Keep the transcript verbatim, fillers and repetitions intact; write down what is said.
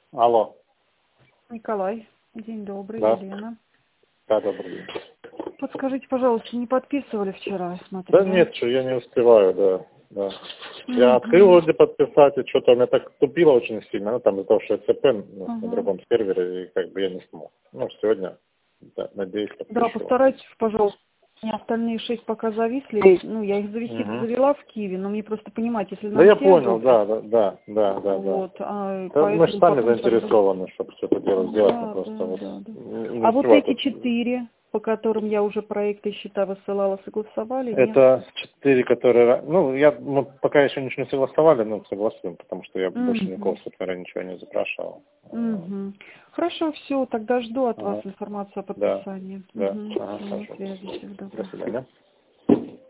Алло. Николай, день добрый, Да. Елена. Да, добрый день. Подскажите, пожалуйста, не подписывали вчера, я смотрю, Да да? нет, что я не успеваю, да. да. Я Мгм. открыл вроде подписать, и что-то у меня так тупило очень сильно, ну там из-за того, что я ЦП ну, на Ага. другом сервере, и как бы я не смог. Ну, сегодня, да, надеюсь, Да, подпишу. постарайтесь, пожалуйста. У меня остальные шесть пока зависли. Ну, я их завести Угу. завела в Киеве, но мне просто понимать, если Да нам я все понял, одобрят, да, да, да, да, да, да. вот, а Да, мы же поэтому сами потом тогда... заинтересованы, чтобы все это дело сделать, мы Да, просто да, вот да, да. не не А вот успеваю эти тут. четыре, по которым я уже проекты счета высылала, согласовали, нет? Это четыре, которые... Ну, я, мы пока еще ничего не согласовали, но согласуем, потому что я больше никого, Угу. собственно, ничего не запрашивал. Угу. Хорошо, все, тогда жду от вас Ага. информацию о Да, подписании. да. Угу. Ага, Все, на хорошо. связи, всего До доброго. свидания.